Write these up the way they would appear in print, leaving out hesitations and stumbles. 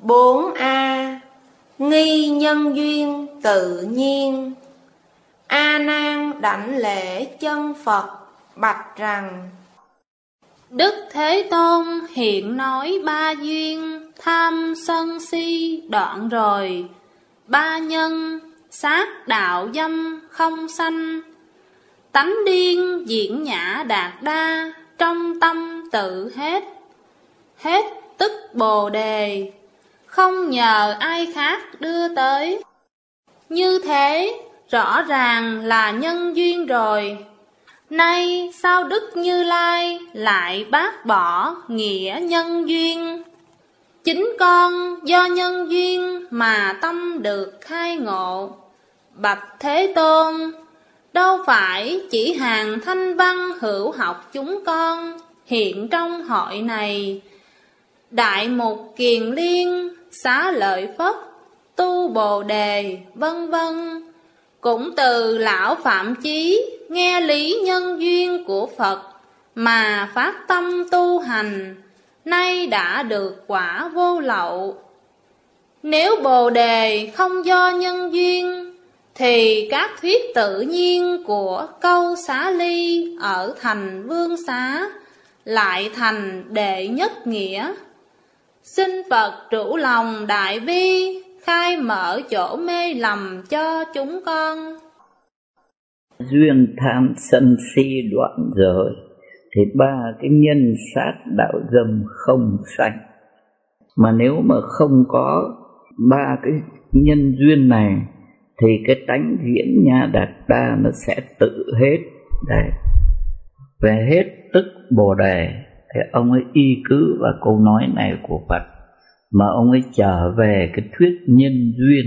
4a. Nghi nhân duyên tự nhiên. A Nan đảnh lễ chân Phật, bạch rằng: Đức Thế Tôn hiện nói ba duyên, tham sân si đoạn rồi. Ba nhân, sát đạo dâm không sanh. Tánh điên diễn nhã đạt đa, trong tâm tự hết. Hết tức Bồ Đề, không nhờ ai khác đưa tới. Như thế rõ ràng là nhân duyên rồi. Nay sao Đức Như Lai lại bác bỏ nghĩa nhân duyên? Chính con do nhân duyên mà tâm được khai ngộ. Bạch Thế Tôn, đâu phải chỉ hàng thanh văn hữu học chúng con hiện trong hội này. Đại Mục Kiền Liên, Xá Lợi Phất, Tu Bồ Đề, vân vân, cũng từ lão Phạm Chí nghe lý nhân duyên của Phật mà phát tâm tu hành, nay đã được quả vô lậu. Nếu Bồ Đề không do nhân duyên, thì các thuyết tự nhiên của Câu Xá Ly ở thành Vương Xá lại thành đệ nhất nghĩa. Xin Phật trụ lòng đại bi, khai mở chỗ mê lầm cho chúng con. Duyên tham sân si đoạn rồi, thì ba cái nhân sát đạo dâm không sanh. Mà nếu mà không có ba cái nhân duyên này, thì cái tánh viễn nha đạt đa nó sẽ tự hết. Đấy. Về hết tức Bồ Đề, thì ông ấy y cứ vào câu nói này của Phật, mà ông ấy trở về cái thuyết nhân duyên.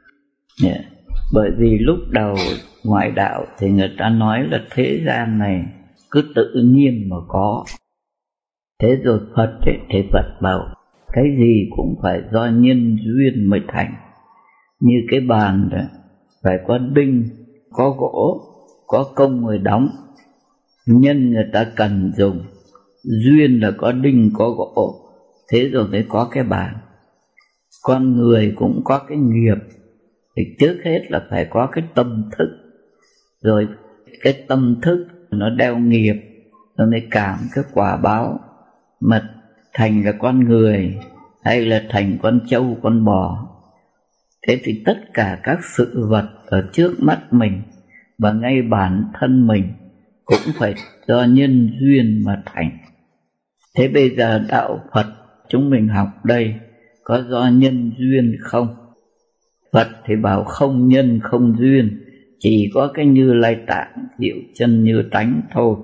Bởi vì lúc đầu ngoại đạo thì người ta nói là thế gian này cứ tự nhiên mà có. Thế rồi Phật ấy, thì Phật bảo cái gì cũng phải do nhân duyên mới thành. Như cái bàn đó, phải có đinh, có gỗ, có công người đóng, nhân người ta cần dùng. Duyên là có đinh, có gỗ, thế rồi mới có cái bàn. Con người cũng có cái nghiệp, thì trước hết là phải có cái tâm thức. Rồi cái tâm thức nó đeo nghiệp, nó mới cảm cái quả báo, mà thành là con người hay là thành con trâu con bò. Thế thì tất cả các sự vật ở trước mắt mình và ngay bản thân mình cũng phải do nhân duyên mà thành. Thế bây giờ đạo Phật chúng mình học đây có do nhân duyên không? Phật thì bảo không nhân không duyên, chỉ có cái Như Lai Tạng diệu chân như tánh thôi.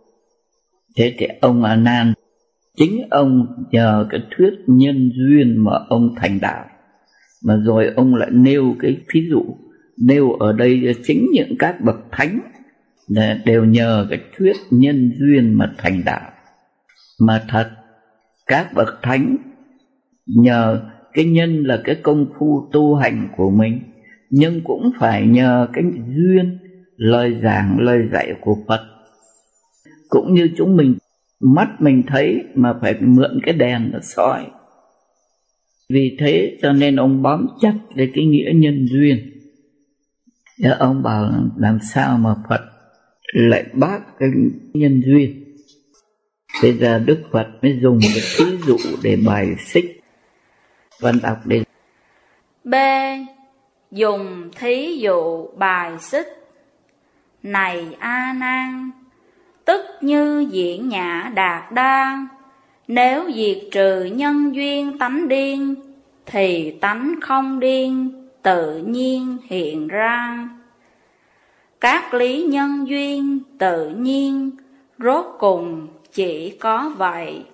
Thế thì ông A Nan, chính ông nhờ cái thuyết nhân duyên mà ông thành đạo. Mà rồi ông lại nêu cái ví dụ, nêu ở đây chính những các bậc thánh đều nhờ cái thuyết nhân duyên mà thành đạo. Mà thật, các bậc thánh nhờ cái nhân là cái công phu tu hành của mình, nhưng cũng phải nhờ cái duyên, lời giảng, lời dạy của Phật. Cũng như chúng mình, mắt mình thấy mà phải mượn cái đèn để soi. Vì thế cho nên ông bám chặt về cái nghĩa nhân duyên. Thế ông bảo làm sao mà Phật lại bác cái nhân duyên. Bây giờ Đức Phật mới dùng cái thí dụ để bài xích. Văn đọc đi. B. Dùng thí dụ bài xích. Này A Nan, tức như diễn nhã đạt đa, nếu diệt trừ nhân duyên tánh điên, thì tánh không điên tự nhiên hiện ra. Các lý nhân duyên tự nhiên rốt cùng chỉ có vậy.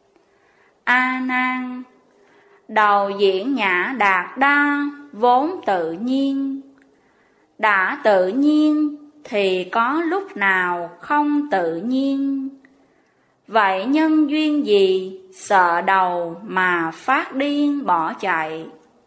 A Nan, đầu diễn nhã đạt đa vốn tự nhiên. Đã tự nhiên thì có lúc nào không tự nhiên. Vậy nhân duyên gì sợ đầu mà phát điên bỏ chạy?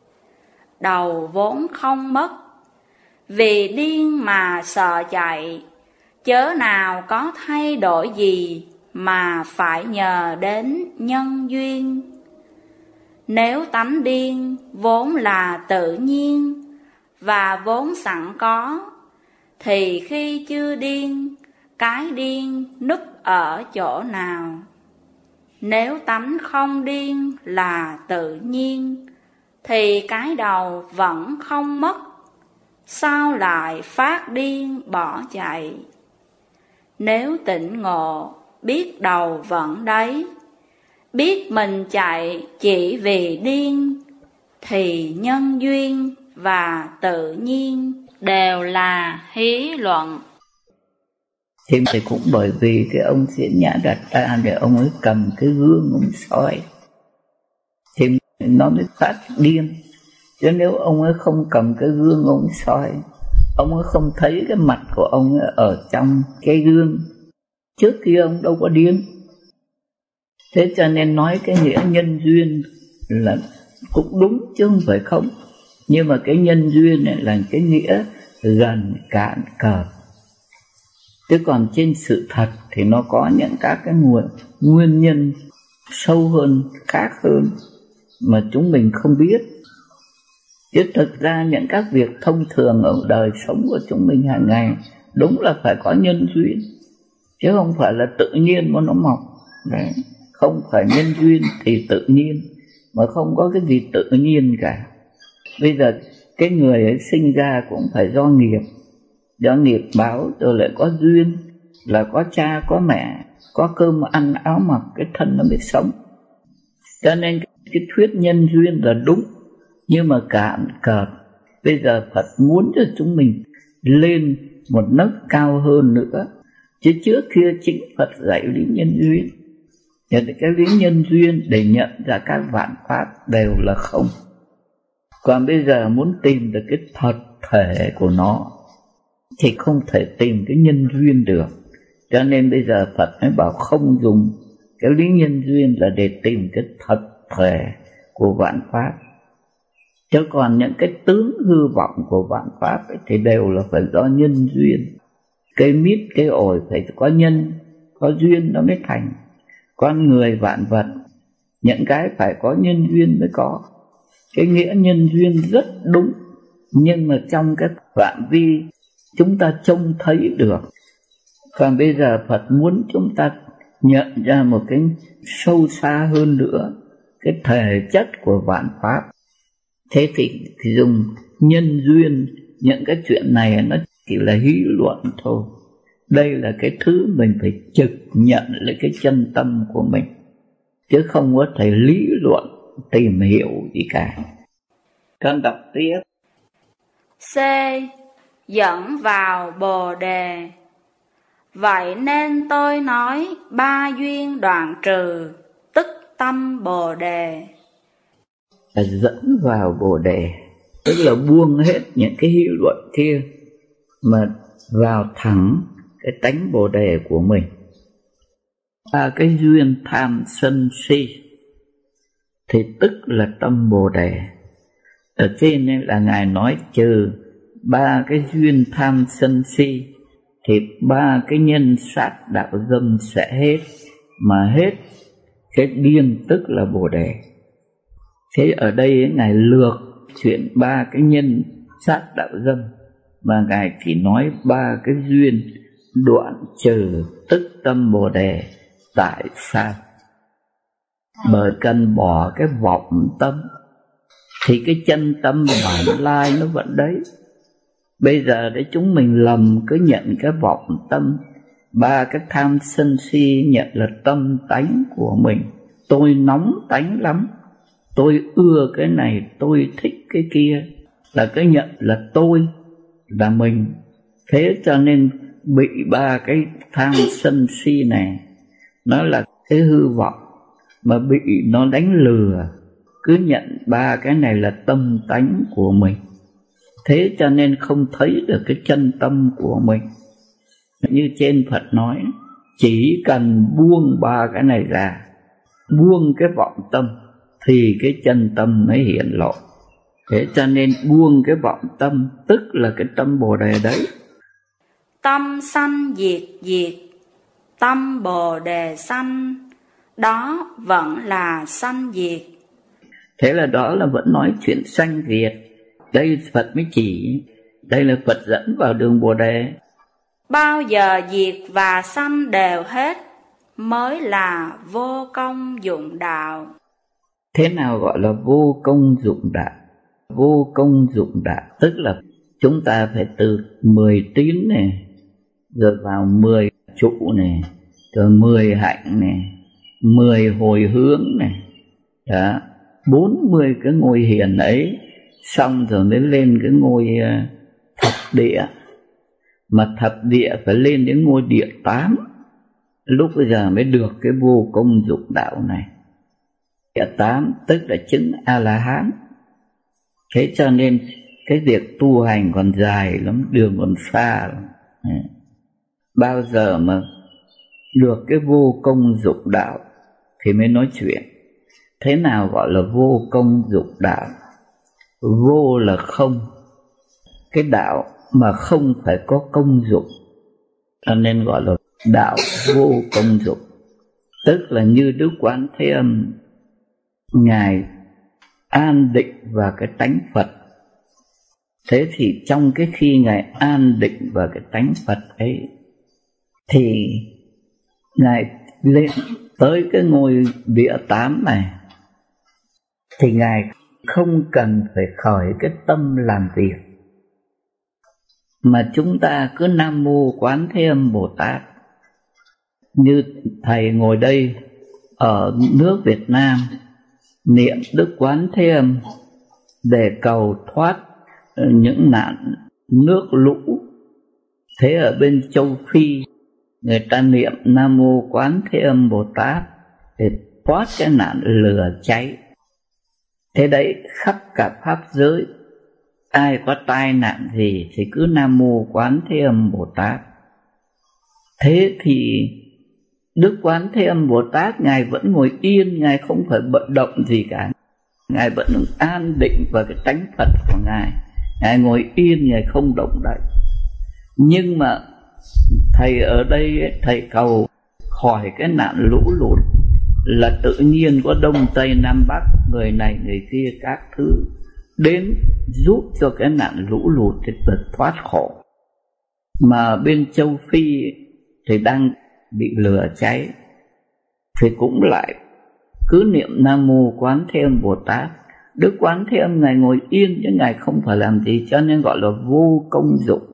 Đầu vốn không mất, vì điên mà sợ chạy, chớ nào có thay đổi gì mà phải nhờ đến nhân duyên. Nếu tánh điên vốn là tự nhiên và vốn sẵn có, thì khi chưa điên, cái điên núp ở chỗ nào? Nếu tánh không điên là tự nhiên, thì cái đầu vẫn không mất, sao lại phát điên bỏ chạy? Nếu tỉnh ngộ, biết đầu vẫn đấy, biết mình chạy chỉ vì điên, thì nhân duyên và tự nhiên đều là hí luận. Thì cũng bởi vì cái ông Diễn Nhã Đạt Đa để ông ấy cầm cái gương ông soi, thì nó mới phát điên. Chứ nếu ông ấy không cầm cái gương ông soi, ông ấy không thấy cái mặt của ông ấy ở trong cái gương, trước kia ông đâu có điên. Thế cho nên nói cái nghĩa nhân duyên là cũng đúng chứ không phải không. Nhưng mà cái nhân duyên này là cái nghĩa gần cạn cợt. Chứ còn trên sự thật thì nó có những các cái nguyên nhân sâu hơn, khác hơn mà chúng mình không biết. Chứ thực ra những các việc thông thường ở đời sống của chúng mình hàng ngày đúng là phải có nhân duyên, chứ không phải là tự nhiên mà nó mọc. Đấy, không phải nhân duyên thì tự nhiên, mà không có cái gì tự nhiên cả. Bây giờ cái người ấy sinh ra cũng phải do nghiệp báo, rồi lại có duyên, là có cha có mẹ, có cơm ăn áo mặc, cái thân nó mới sống. Cho nên cái thuyết nhân duyên là đúng, nhưng mà cạn cợt. Bây giờ Phật muốn cho chúng mình lên một nấc cao hơn nữa. Chứ trước kia chính Phật dạy lý nhân duyên, nhận cái lý nhân duyên để nhận ra các vạn pháp đều là không. Còn bây giờ muốn tìm được cái thật thể của nó thì không thể tìm cái nhân duyên được. Cho nên bây giờ Phật mới bảo không dùng cái lý nhân duyên là để tìm cái thật thể của vạn pháp. Chứ còn những cái tướng hư vọng của vạn pháp ấy thì đều là phải do nhân duyên. Cây mít, cây ổi phải có nhân, có duyên nó mới thành. Con người vạn vật, những cái phải có nhân duyên mới có. Cái nghĩa nhân duyên rất đúng, nhưng mà trong cái phạm vi chúng ta trông thấy được. Còn bây giờ Phật muốn chúng ta nhận ra một cái sâu xa hơn nữa, cái thể chất của vạn pháp. Thế thì dùng nhân duyên, những cái chuyện này nó chỉ là hí luận thôi. Đây là cái thứ mình phải trực nhận lấy cái chân tâm của mình, chứ không có thể lý luận tìm hiểu gì cả. Con đọc tiếp. C. Dẫn vào Bồ Đề. Vậy nên tôi nói ba duyên đoạn trừ, tức tâm Bồ Đề. Dẫn vào Bồ Đề tức là buông hết những cái hí luận kia mà vào thẳng cái tánh Bồ Đề của mình. Ba cái duyên tham sân si thì tức là tâm Bồ Đề. Ở trên này là Ngài nói trừ ba cái duyên tham sân si thì ba cái nhân sát đạo dâm sẽ hết, mà hết cái điên tức là Bồ Đề. Thế ở đây Ngài lược chuyện ba cái nhân sát đạo dâm, mà Ngài chỉ nói ba cái duyên đoạn trừ tức tâm Bồ Đề. Tại sao? Bởi cần bỏ cái vọng tâm thì cái chân tâm bản lai nó vẫn đấy. Bây giờ để chúng mình lầm cứ nhận cái vọng tâm, ba cái tham sân si nhận là tâm tánh của mình. Tôi nóng tánh lắm, tôi ưa cái này, tôi thích cái kia, là cái nhận là tôi, là mình. Thế cho nên bị ba cái tham sân si này, nó là cái hư vọng mà bị nó đánh lừa, cứ nhận ba cái này là tâm tánh của mình. Thế cho nên không thấy được cái chân tâm của mình. Như trên Phật nói, chỉ cần buông ba cái này ra, buông cái vọng tâm thì cái chân tâm mới hiện lộ. Thế cho nên buông cái vọng tâm tức là cái tâm Bồ Đề đấy. Tâm sanh diệt diệt, tâm Bồ Đề sanh, đó vẫn là sanh diệt. Thế là đó là vẫn nói chuyện sanh diệt. Đây Phật mới chỉ, đây là Phật dẫn vào đường Bồ Đề. Bao giờ diệt và sanh đều hết mới là vô công dụng đạo. Thế nào gọi là vô công dụng đạo? Vô công dụng đạo tức là chúng ta phải từ 10 tín này, rồi vào 10 trụ này, rồi 10 hạnh này, 10 hồi hướng này, đó, 40 cái ngôi hiền ấy, xong rồi mới lên cái ngôi thập địa. Mà thập địa phải lên đến ngôi địa 8, lúc bây giờ mới được cái vô công dụng đạo này. Địa 8 tức là chứng A-la-hán. Thế cho nên cái việc tu hành còn dài lắm, đường còn xa lắm. Bao giờ mà được cái vô công dụng đạo thì mới nói chuyện. Thế nào gọi là vô công dụng đạo? Vô là không, cái đạo mà không phải có công dụng, cho nên gọi là đạo vô công dụng. Tức là như Đức Quán Thế Âm, Ngài an định vào cái tánh Phật. Thế thì trong cái khi Ngài an định vào cái tánh Phật ấy, thì Ngài lên tới cái ngôi địa 8 này, thì Ngài không cần phải khởi cái tâm làm việc, mà chúng ta cứ Nam Mô Quán Thế Âm Bồ Tát. Như thầy ngồi đây ở nước Việt Nam niệm Đức Quán Thế Âm để cầu thoát những nạn nước lũ. Thế ở bên châu Phi người ta niệm Nam Mô Quán Thế Âm Bồ Tát để thoát cái nạn lửa cháy. Thế đấy, khắp cả pháp giới, ai có tai nạn gì thì cứ Nam Mô Quán Thế Âm Bồ Tát. Thế thì Đức Quán Thế Âm Bồ Tát Ngài vẫn ngồi yên, Ngài không phải bận động gì cả. Ngài vẫn an định vào cái tánh Phật của Ngài. Ngài ngồi yên, Ngài không động đậy. Nhưng mà thầy ở đây, thầy cầu khỏi cái nạn lũ lụt là tự nhiên có Đông Tây Nam Bắc, người này người kia các thứ đến giúp cho cái nạn lũ lụt thì được thoát khổ. Mà bên châu Phi thì đang bị lửa cháy, thì cũng lại cứ niệm Nam Mô Quán Thế Âm Bồ Tát. Đức Quán Thế Âm Ngài ngồi yên chứ Ngài không phải làm gì, cho nên gọi là vô công dụng.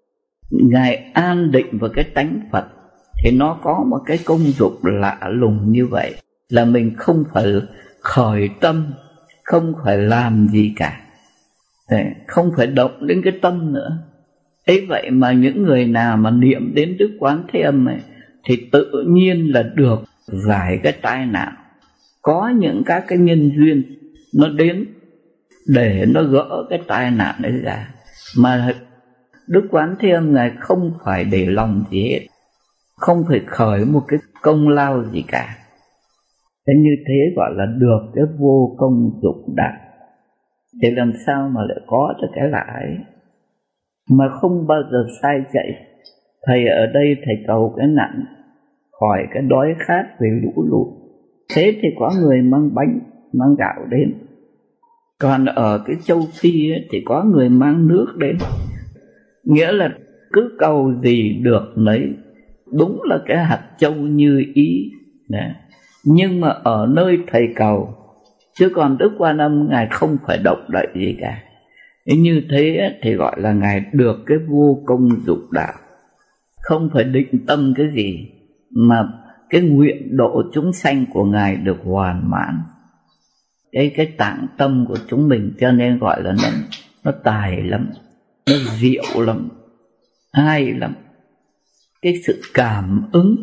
Ngài an định vào cái tánh Phật thì nó có một cái công dụng lạ lùng như vậy, là mình không phải khởi tâm, không phải làm gì cả, không phải động đến cái tâm nữa. Ấy vậy mà những người nào mà niệm đến Đức Quán Thế Âm ấy, thì tự nhiên là được giải cái tai nạn. Có những các cái nhân duyên nó đến để nó gỡ cái tai nạn ấy ra, mà Đức Quán Thế Âm Ngài không phải để lòng gì hết, không phải khởi một cái công lao gì cả. Thế như thế gọi là được cái vô công dụng đạo. Thì làm sao mà lại có được cái lạ ấy, mà không bao giờ sai chạy. Thầy ở đây thầy cầu cái nạn khỏi cái đói khát về lũ lụt. Thế thì có người mang bánh, mang gạo đến. Còn ở cái châu Phi ấy, thì có người mang nước đến. Nghĩa là cứ cầu gì được nấy. Đúng là cái hạt châu như ý. Đấy. Nhưng mà ở nơi thầy cầu, chứ còn Đức Quan Âm Ngài không phải động đậy gì cả. Như thế thì gọi là Ngài được cái vô công dụng đạo. Không phải định tâm cái gì, mà cái nguyện độ chúng sanh của Ngài được hoàn mãn. Cái tạng tâm của chúng mình, cho nên gọi là nó tài lắm, nó diệu lắm, hay lắm. Cái sự cảm ứng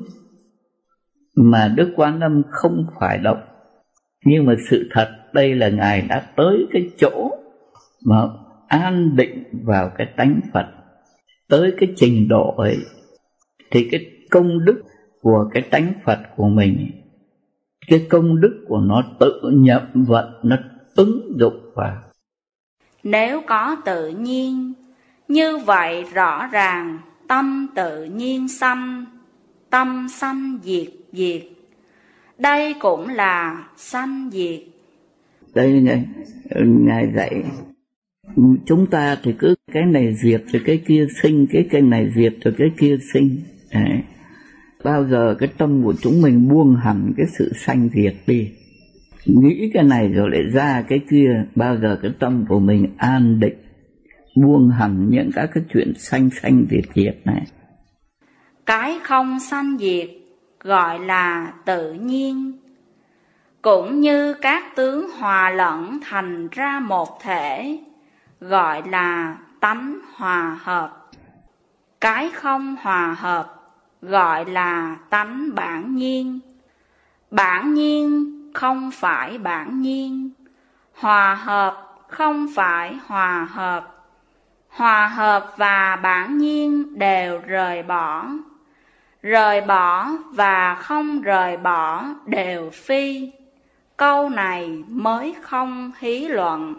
mà Đức Quan Âm không phải động. Nhưng mà sự thật đây là Ngài đã tới cái chỗ mà an định vào cái tánh Phật, tới cái trình độ ấy, thì cái công đức của cái tánh Phật của mình, cái công đức của nó tự nhập vận, nó ứng dụng vào. Nếu có tự nhiên, như vậy rõ ràng tâm tự nhiên sanh, tâm sanh diệt diệt. Đây cũng là sanh diệt. Đây Ngài dạy chúng ta thì cứ cái này diệt rồi cái kia sinh, cái này diệt rồi cái kia sinh. Đấy. Bao giờ cái tâm của chúng mình buông hẳn cái sự sanh diệt đi, nghĩ cái này rồi lại ra cái kia, bao giờ cái tâm của mình an định, buông hẳn những các cái chuyện sanh diệt này. Cái không sanh diệt gọi là tự nhiên, cũng như các tướng hòa lẫn thành ra một thể, gọi là tánh hòa hợp. Cái không hòa hợp gọi là tánh bản nhiên. Bản nhiên không phải bản nhiên, hòa hợp không phải hòa hợp. Hòa hợp và bản nhiên đều rời bỏ. Rời bỏ và không rời bỏ đều phi. Câu này mới không hí luận.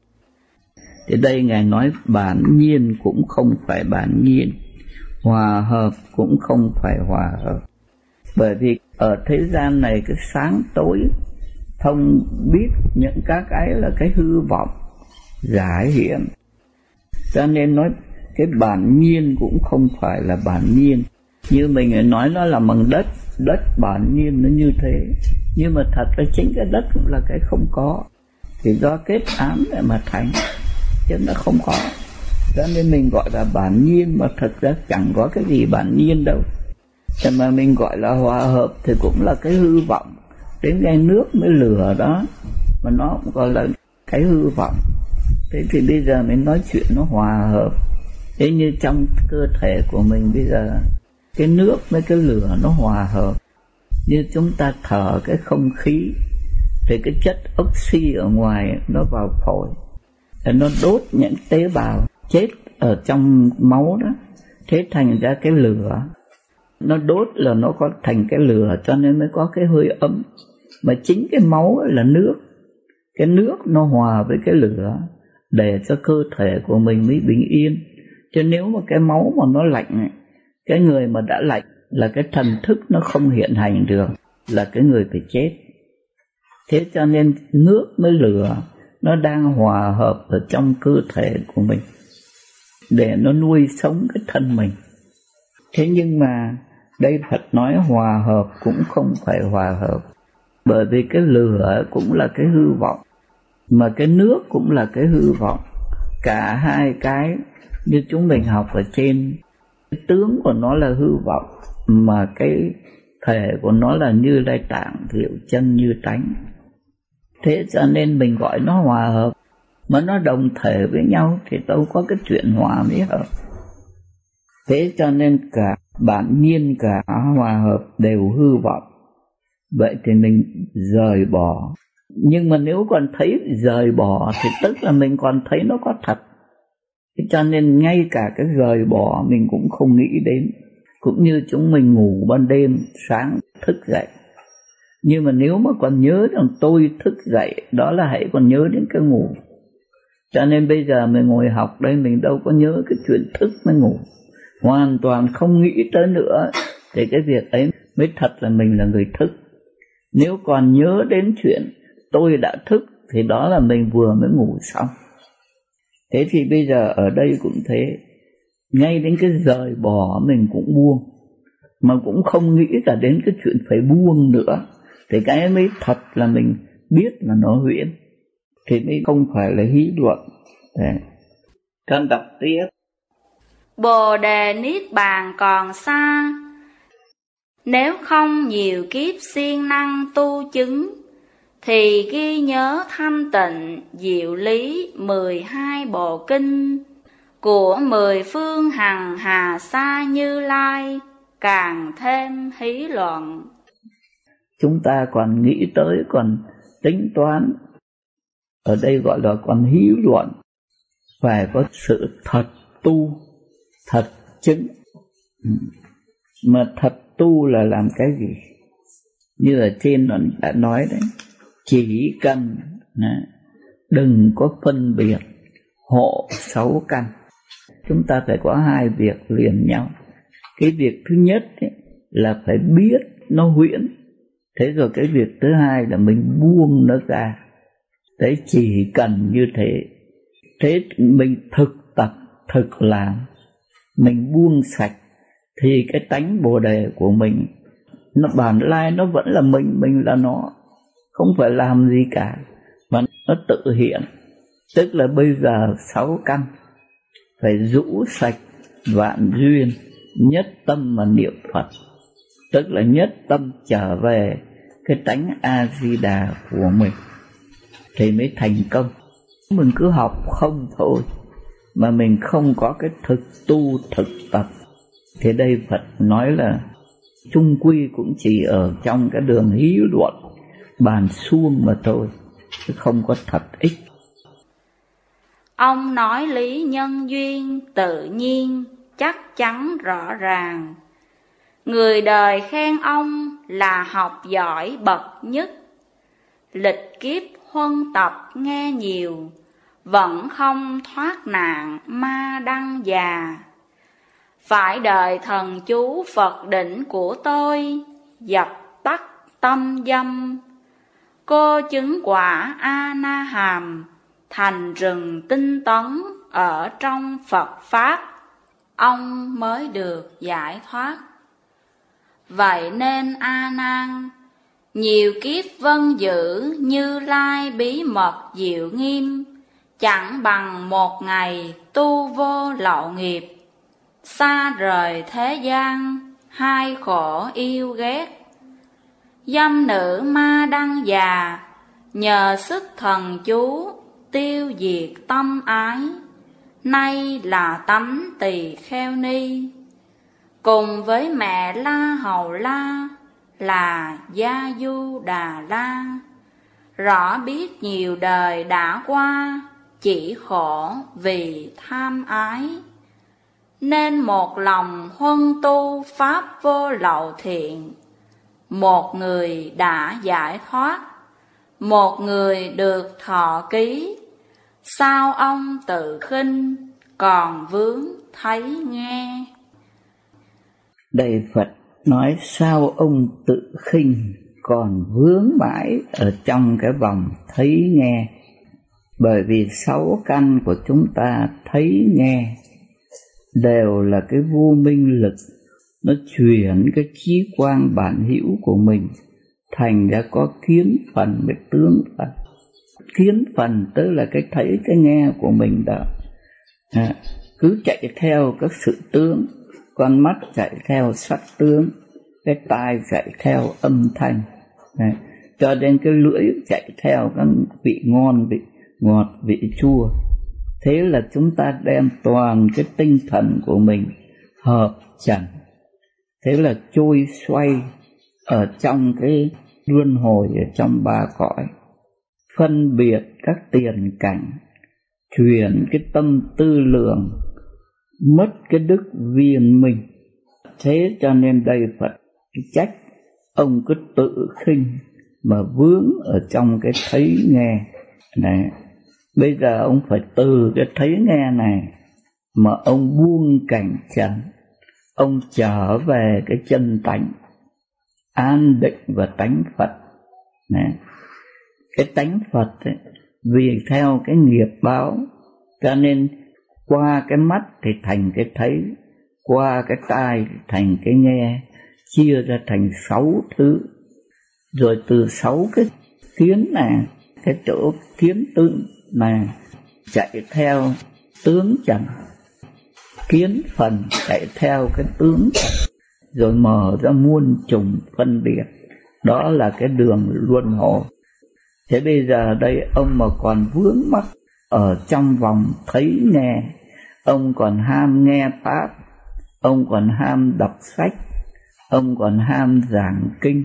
Thì đây Ngài nói bản nhiên cũng không phải bản nhiên, hòa hợp cũng không phải hòa hợp. Bởi vì ở thế gian này cái sáng tối thông biết những các cái là cái hư vọng giả hiện, cho nên nói cái bản nhiên cũng không phải là bản nhiên. Như mình nói nó là bằng đất bản nhiên nó như thế, nhưng mà thật ra chính cái đất cũng là cái không có, thì do kết án để mà thành, chứ nó không có. Cho nên mình gọi là bản nhiên, mà thật ra chẳng có cái gì bản nhiên đâu. Cho mà mình gọi là hòa hợp thì cũng là cái hư vọng. Đến cái nước mới lửa đó, mà nó cũng gọi là cái hư vọng. Thế thì bây giờ mình nói chuyện nó hòa hợp. Thế như trong cơ thể của mình bây giờ, cái nước với cái lửa nó hòa hợp. Như chúng ta thở cái không khí, thì cái chất oxy ở ngoài nó vào phổi, nó đốt những tế bào chết ở trong máu đó, thế thành ra cái lửa. Nó đốt là nó có thành cái lửa, cho nên mới có cái hơi ấm. Mà chính cái máu là nước, cái nước nó hòa với cái lửa để cho cơ thể của mình mới bình yên. Chứ nếu mà cái máu mà nó lạnh, cái người mà đã lạnh là cái thần thức nó không hiện hành được, là cái người phải chết. Thế cho nên nước với lửa nó đang hòa hợp ở trong cơ thể của mình để nó nuôi sống cái thân mình. Thế nhưng mà đây Phật nói hòa hợp cũng không phải hòa hợp, bởi vì cái lửa cũng là cái hư vọng, mà cái nước cũng là cái hư vọng. Cả hai cái như chúng mình học ở trên, cái tướng của nó là hư vọng, mà cái thể của nó là Như Lai Tạng, Diệu Chân Như Tánh. Thế cho nên mình gọi nó hòa hợp, mà nó đồng thể với nhau thì đâu có cái chuyện hòa mới hợp. Thế cho nên cả bản nhiên cả hòa hợp đều hư vọng. Vậy thì mình rời bỏ. Nhưng mà nếu còn thấy rời bỏ thì tức là mình còn thấy nó có thật. Thế cho nên ngay cả cái rời bỏ mình cũng không nghĩ đến. Cũng như chúng mình ngủ ban đêm, sáng thức dậy. Nhưng mà nếu mà còn nhớ rằng tôi thức dậy, đó là hãy còn nhớ đến cái ngủ. Cho nên bây giờ mình ngồi học đây, mình đâu có nhớ cái chuyện thức mới ngủ. Hoàn toàn không nghĩ tới nữa, thì cái việc ấy mới thật là mình là người thức. Nếu còn nhớ đến chuyện tôi đã thức, thì đó là mình vừa mới ngủ xong. Thế thì bây giờ ở đây cũng thế, ngay đến cái rời bỏ mình cũng buông, mà cũng không nghĩ cả đến cái chuyện phải buông nữa, thì cái ấy mới thật là mình biết là nó huyễn, thì mới không phải là hí luận. Con đọc tiếp. Bồ đề niết bàn còn xa, nếu không nhiều kiếp siêng năng tu chứng, thì ghi nhớ thanh tịnh diệu lý 12 bộ kinh của 10 phương hằng hà sa Như Lai, càng thêm hí luận. Chúng ta còn nghĩ tới, còn tính toán, ở đây gọi là còn hí luận. Phải có sự thật tu, thật chứng. Mà thật tu là làm cái gì? Như ở trên nó đã nói đấy, chỉ cần đừng có phân biệt hộ 6 căn. Chúng ta phải có 2 việc liền nhau. Cái việc thứ nhất ấy, là phải biết nó huyễn. Thế rồi cái việc thứ hai là mình buông nó ra. Đấy, chỉ cần như thế. Thế mình thực tập, thực làm, mình buông sạch, thì cái tánh Bồ Đề của mình, nó bản lai nó vẫn là mình là nó, không phải làm gì cả, mà nó tự hiện. Tức là bây giờ 6 căn phải rũ sạch vạn duyên, nhất tâm mà niệm Phật, tức là nhất tâm trở về cái tánh A-di-đà của mình thì mới thành công. Mình cứ học không thôi mà mình không có cái thực tu thực tập thì đây Phật nói là chung quy cũng chỉ ở trong cái đường hí luận bàn suông mà thôi, chứ không có thật ích. Ông nói lý nhân duyên tự nhiên, chắc chắn rõ ràng. Người đời khen ông là học giỏi bậc nhất. Lịch kiếp huân tập nghe nhiều, vẫn không thoát nạn ma đăng già. Phải đợi thần chú Phật đỉnh của tôi, dập tắt tâm dâm. Cô chứng quả A-na hàm, thành rừng tinh tấn ở trong Phật Pháp, ông mới được giải thoát. Vậy nên A Nan, nhiều kiếp vân giữ Như Lai bí mật diệu nghiêm, chẳng bằng một ngày tu vô lậu nghiệp. Xa rời thế gian, hai khổ yêu ghét. Dâm nữ ma đăng già, nhờ sức thần chú tiêu diệt tâm ái, nay là tánh tỳ kheo ni. Cùng với mẹ La Hầu La là Gia Du Đà La, rõ biết nhiều đời đã qua, chỉ khổ vì tham ái. Nên một lòng huân tu pháp vô lậu thiện, một người đã giải thoát, một người được thọ ký. Sao ông tự khinh, còn vướng thấy nghe? Đây Phật nói sao ông tự khinh, còn vướng mãi ở trong cái vòng thấy nghe. Bởi vì 6 căn của chúng ta thấy nghe đều là cái vô minh lực, nó chuyển cái trí quang bản hữu của mình thành ra có kiến phần với tướng phần. Kiến phần tức là cái thấy cái nghe của mình đó, cứ chạy theo các sự tướng. Con mắt chạy theo sắc tướng, cái tai chạy theo âm thanh, cho đến cái lưỡi chạy theo các vị ngon, vị ngọt, vị chua. Thế là chúng ta đem toàn cái tinh thần của mình hợp trần, thế là trôi xoay ở trong cái luân hồi, ở trong 3 cõi, phân biệt các tiền cảnh, chuyển cái tâm tư lượng, mất cái đức viên minh. Thế cho nên đây Phật trách ông cứ tự khinh mà vướng ở trong cái thấy nghe này. Bây giờ ông phải từ cái thấy nghe này mà ông buông cảnh trần, ông trở về cái chân tánh an định và tánh Phật này. Cái tánh Phật ấy, vì theo cái nghiệp báo cho nên qua cái mắt thì thành cái thấy, qua cái tai thì thành cái nghe, chia ra thành 6 thứ. Rồi từ 6 cái kiến này, cái chỗ kiến tự này chạy theo tướng trần, kiến phần chạy theo cái tướng trần, rồi mở ra muôn trùng phân biệt. Đó là cái đường luân hồi. Thế bây giờ đây ông mà còn vướng mắc ở trong vòng thấy nghe, ông còn ham nghe pháp, ông còn ham đọc sách, ông còn ham giảng kinh,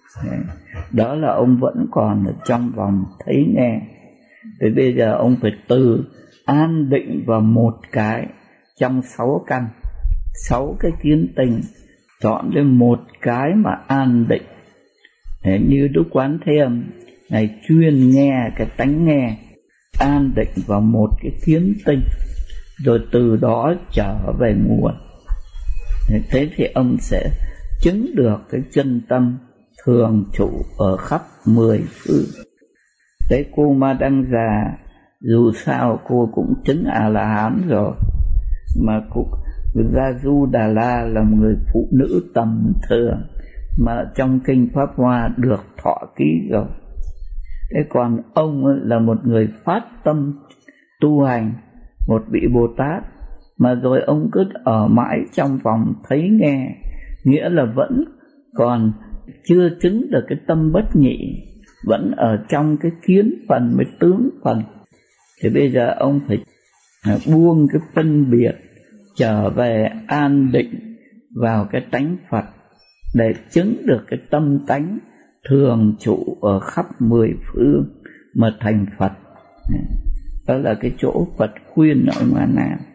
đó là ông vẫn còn ở trong vòng thấy nghe. Thế bây giờ ông phải từ an định vào một cái trong 6 căn, 6 cái kiến tình, chọn lên một cái mà an định. Thế như Đức Quán Thế Âm này chuyên nghe cái tánh nghe, an định vào một cái kiến tinh, rồi từ đó trở về nguồn. Thế thì ông sẽ chứng được cái chân tâm thường trụ ở khắp 10 phương. Đấy, cô Ma Đăng Già dù sao cô cũng chứng A-la-hán rồi, mà Gia Du Đà La là một người phụ nữ tầm thường mà trong kinh Pháp Hoa được thọ ký rồi. Thế còn ông là một người phát tâm tu hành, một vị Bồ Tát, mà rồi ông cứ ở mãi trong vòng thấy nghe, nghĩa là vẫn còn chưa chứng được cái tâm bất nhị, vẫn ở trong cái kiến phần với tướng phần. Thì bây giờ ông phải buông cái phân biệt, trở về an định vào cái tánh Phật để chứng được cái tâm tánh thường trụ ở khắp mười phương mà thành Phật. Đó là cái chỗ Phật khuyên ông A Nan.